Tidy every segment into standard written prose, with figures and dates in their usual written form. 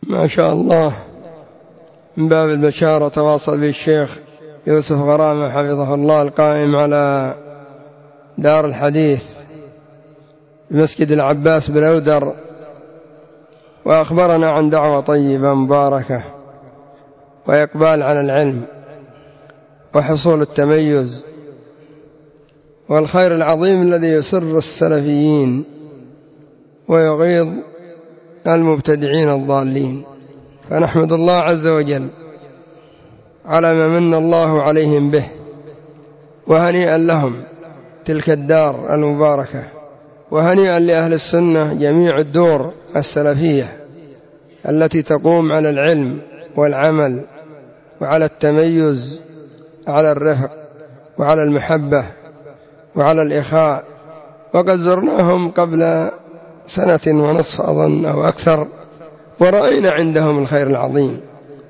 ما شاء الله. من باب البشارة تواصل به الشيخ يوسف غرامة حفظه الله القائم على دار الحديث بمسجد العباس بالأودر، وأخبرنا عن دعوة طيبة مباركة وإقبال على العلم وحصول التميز والخير العظيم الذي يسر السلفيين ويغيظ المبتدعين الضالين. فنحمد الله عز وجل على ما من الله عليهم به، وهنيئا لهم تلك الدار المباركة، وهنيئا لأهل السنة جميع الدور السلفية التي تقوم على العلم والعمل وعلى التميز، على الرفق وعلى المحبة وعلى الإخاء. وقد زرناهم قبل 1.5 سنة أظن أو أكثر، ورأينا عندهم الخير العظيم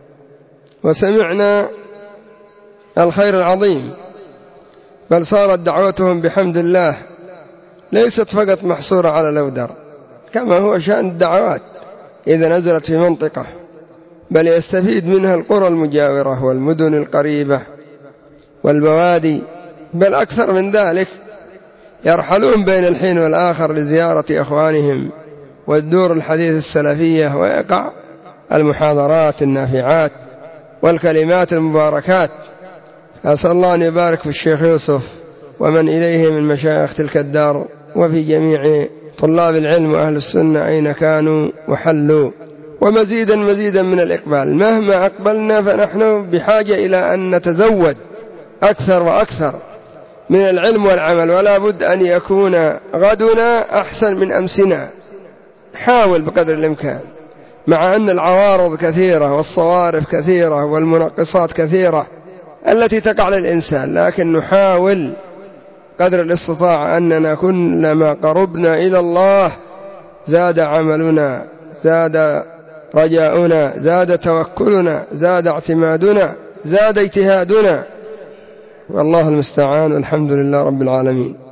وسمعنا الخير العظيم، بل صارت دعوتهم بحمد الله ليست فقط محصورة على الأودر كما هو شأن الدعوات إذا نزلت في منطقة، بل يستفيد منها القرى المجاورة والمدن القريبة والبوادي، بل أكثر من ذلك يرحلون بين الحين والآخر لزيارة أخوانهم والدور الحديث السلفية، ويقع المحاضرات النافعات والكلمات المباركات. أسأل الله أن يبارك في الشيخ يوسف ومن إليه من مشايخ تلك الدار، وفي جميع طلاب العلم وأهل السنة أين كانوا وحلوا، ومزيدا من الإقبال. مهما أقبلنا فنحن بحاجة إلى أن نتزود أكثر وأكثر من العلم والعمل، ولا بد أن يكون غدنا أحسن من أمسنا. حاول بقدر الإمكان، مع أن العوارض كثيرة والصوارف كثيرة والمنقصات كثيرة التي تقع للإنسان، لكن نحاول قدر الاستطاعة أننا كلما قربنا إلى الله زاد عملنا، زاد رجاؤنا، زاد توكلنا، زاد اعتمادنا، زاد اجتهادنا، والله المستعان، والحمد لله رب العالمين.